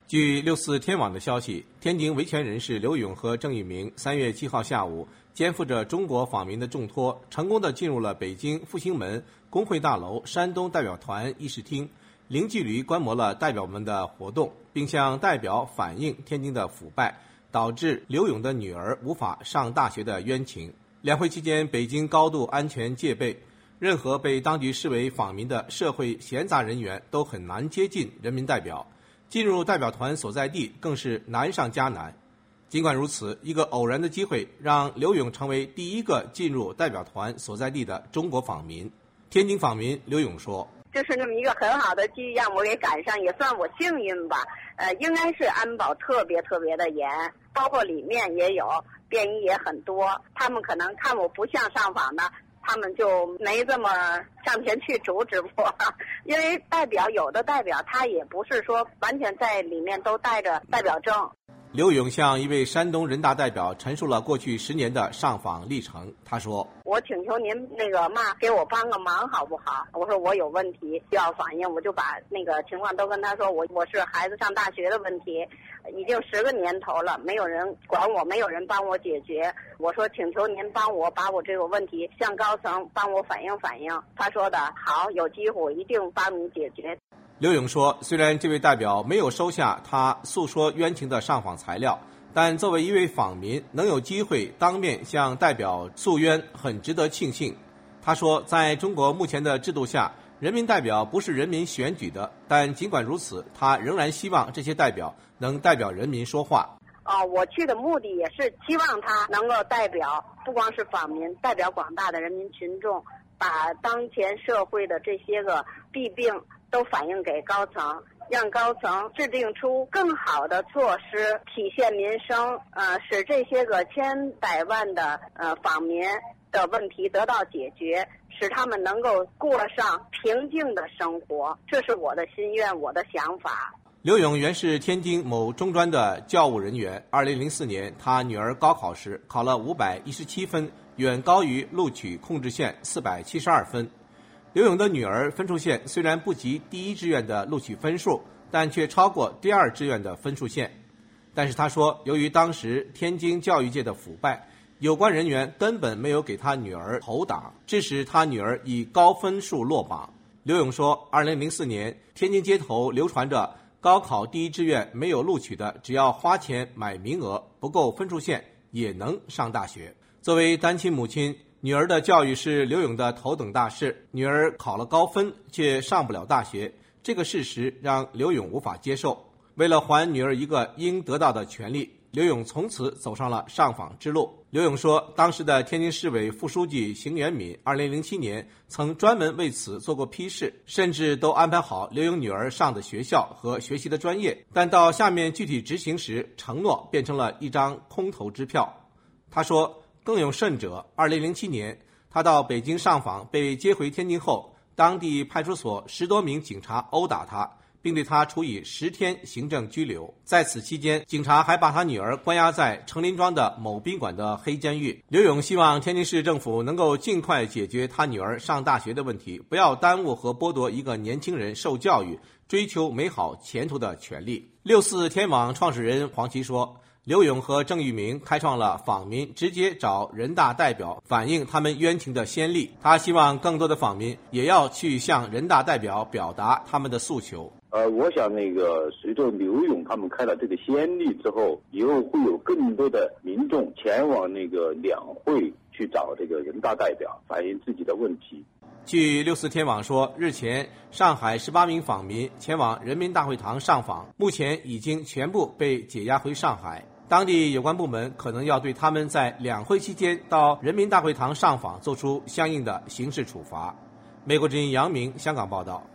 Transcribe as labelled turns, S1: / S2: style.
S1: 据六四天网的消息，天津维权人士刘勇和郑玉明3月7号下午肩负着中国访民的重托，成功地进入了北京复兴门工会大楼山东代表团议事厅，零距离观摩了代表们的活动，并向代表反映天津的腐败导致刘勇的女儿无法上大学的冤情。两会期间，北京高度安全戒备，任何被当局视为访民的社会闲杂人员都很难接近人民代表。进入代表团所在地更是难上加难。尽管如此，一个偶然的机会让刘勇成为第一个进入代表团所在地的中国访民。天津访民刘勇说：“
S2: 就是那么一个很好的机遇让我给赶上，也算我幸运吧。应该是安保特别的严，包括里面也有便衣也很多。他们可能看我不像上访的，他们就没这么上前去阻止我，因为有的代表他也不是说完全在里面都带着代表证。”
S1: 刘勇向一位山东人大代表陈述了过去10年的上访历程。他说：“
S2: 我请求您给我帮个忙好不好？我说我有问题需要反映，我就把那个情况都跟他说。我是孩子上大学的问题，已经10个年头了，没有人管我，没有人帮我解决。我说请求您帮我把我这个问题向高层帮我反映。他说的好，有机会我一定帮你解决。”
S1: 刘勇说，虽然这位代表没有收下他诉说冤情的上访材料，但作为一位访民，能有机会当面向代表诉冤，很值得庆幸。他说，在中国目前的制度下，人民代表不是人民选举的，但尽管如此，他仍然希望这些代表能代表人民说话。
S2: 我去的目的也是希望他能够代表不光是访民，代表广大的人民群众，把当前社会的这些个弊病都反映给高层，让高层制定出更好的措施，体现民生，使这些个千百万的访民的问题得到解决，使他们能够过上平静的生活。这是我的心愿，我的想法。
S1: 刘勇原是天津某中专的教务人员。2004年，他女儿高考时考了517分，远高于录取控制线472分。刘勇的女儿分数线虽然不及第一志愿的录取分数，但却超过第2志愿的分数线。但是他说，由于当时天津教育界的腐败，有关人员根本没有给他女儿投档，致使他女儿以高分数落榜。刘勇说，2004年天津街头流传着高考第一志愿没有录取的，只要花钱买名额，不够分数线也能上大学。作为单亲母亲，女儿的教育是刘勇的头等大事，女儿考了高分却上不了大学，这个事实让刘勇无法接受。为了还女儿一个应得到的权利，刘勇从此走上了上访之路。刘勇说，当时的天津市委副书记邢元敏2007年曾专门为此做过批示，甚至都安排好刘勇女儿上的学校和学习的专业，但到下面具体执行时，承诺变成了一张空头支票。他说，更有甚者，2007年他到北京上访被接回天津后，当地派出所10多名警察殴打他，并对他处以10天行政拘留。在此期间，警察还把他女儿关押在成林庄的某宾馆的黑监狱。刘勇希望天津市政府能够尽快解决他女儿上大学的问题，不要耽误和剥夺一个年轻人受教育、追求美好前途的权利。64天网创始人黄琦说，刘勇和郑玉明开创了访民直接找人大代表反映他们冤情的先例。他希望更多的访民也要去向人大代表表达他们的诉求。
S3: 我想随着刘勇他们开了这个先例之后，以后会有更多的民众前往两会去找这个人大代表反映自己的问题。
S1: 据64天网说，日前上海18名访民前往人民大会堂上访，目前已经全部被解押回上海。当地有关部门可能要对他们在两会期间到人民大会堂上访做出相应的刑事处罚。美国之音杨明香港报道。